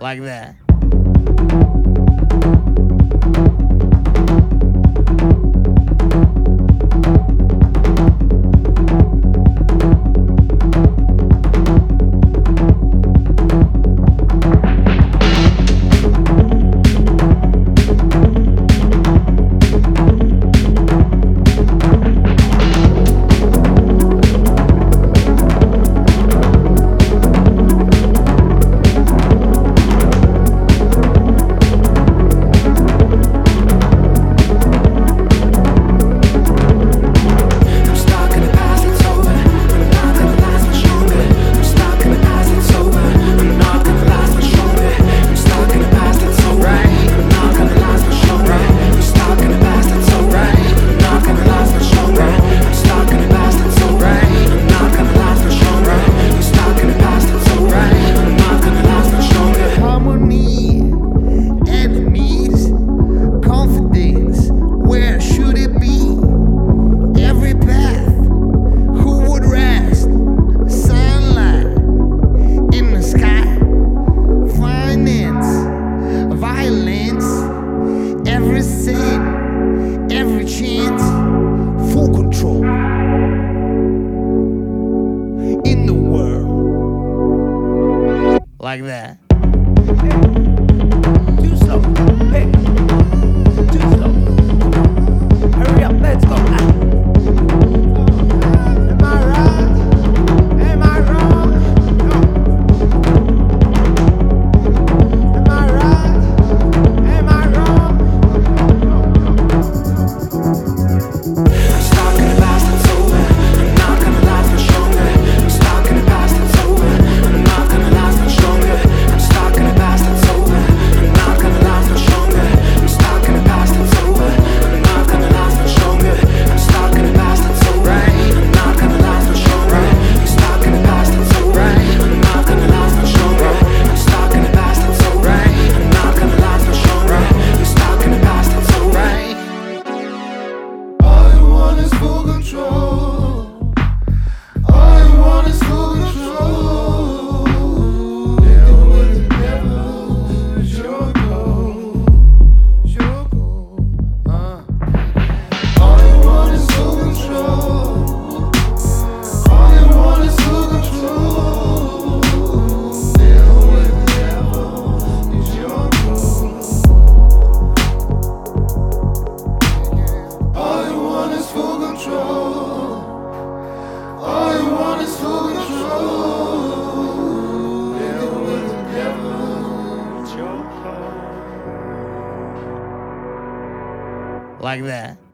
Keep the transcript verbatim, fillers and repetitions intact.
like that. Every sin, every chance, full control in the world, like that. Hey, too slow. Hey, too slow. Hurry up, let's go. Ah. Am I right? Am I wrong? No. Am I right? Am I wrong? I'm stuck in the past, it's over. I'm not gonna last much longer. I'm stuck in the past, it's over. I'm not gonna last much longer. I'm stuck in the past, it's over. I'm not gonna last much longer. I'm stuck in the past, it's over. I'm not gonna last much longer. I'm stuck in the past, it's over. I'm not gonna last much longer. I'm stuck in the past, it's over. I'm not gonna last much longer. I'm stuck in the past, it's over. I'm not gonna last much longer. I'm stuck in the past, it's over. All you want is full control. All you want is full control. Deal with the devil is your goal. Your goal. Uh. All you want is full control. All you want is full control. Deal with the devil is your goal. All you want is full control. All you want is full control. Deal with the devil. It's your fault. Like that.